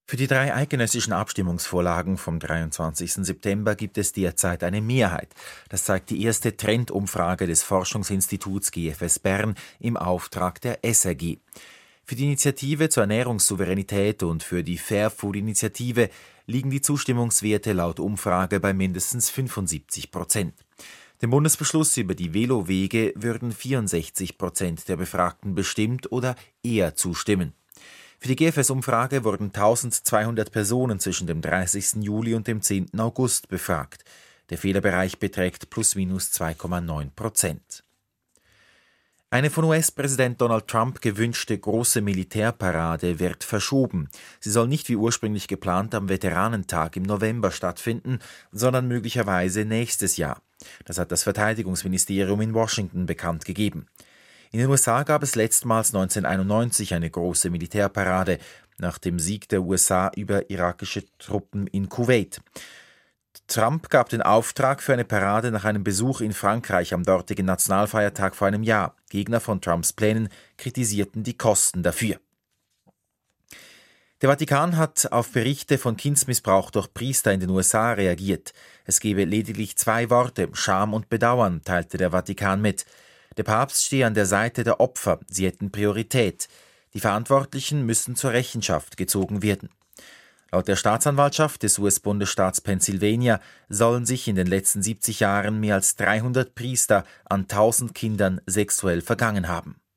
Für die drei eidgenössischen Abstimmungsvorlagen vom 23. September gibt es derzeit eine Mehrheit. Das zeigt die erste Trendumfrage des Forschungsinstituts GFS Bern im Auftrag der SRG. Für die Initiative zur Ernährungssouveränität und für die Fair-Food-Initiative liegen die Zustimmungswerte laut Umfrage bei mindestens 75%. Dem Bundesbeschluss über die Velowege würden 64% der Befragten bestimmt oder eher zustimmen. Für die GFS-Umfrage wurden 1200 Personen zwischen dem 30. Juli und dem 10. August befragt. Der Fehlerbereich beträgt +/- 2,9%. Eine von US-Präsident Donald Trump gewünschte große Militärparade wird verschoben. Sie soll nicht wie ursprünglich geplant am Veteranentag im November stattfinden, sondern möglicherweise nächstes Jahr. Das hat das Verteidigungsministerium in Washington bekannt gegeben. In den USA gab es letztmals 1991 eine große Militärparade nach dem Sieg der USA über irakische Truppen in Kuwait. Trump gab den Auftrag für eine Parade nach einem Besuch in Frankreich am dortigen Nationalfeiertag vor einem Jahr. Gegner von Trumps Plänen kritisierten die Kosten dafür. Der Vatikan hat auf Berichte von Kindsmissbrauch durch Priester in den USA reagiert. Es gebe lediglich 2 Worte, Scham und Bedauern, teilte der Vatikan mit. Der Papst stehe an der Seite der Opfer, sie hätten Priorität. Die Verantwortlichen müssen zur Rechenschaft gezogen werden. Laut der Staatsanwaltschaft des US-Bundesstaats Pennsylvania sollen sich in den letzten 70 Jahren mehr als 300 Priester an 1000 Kindern sexuell vergangen haben.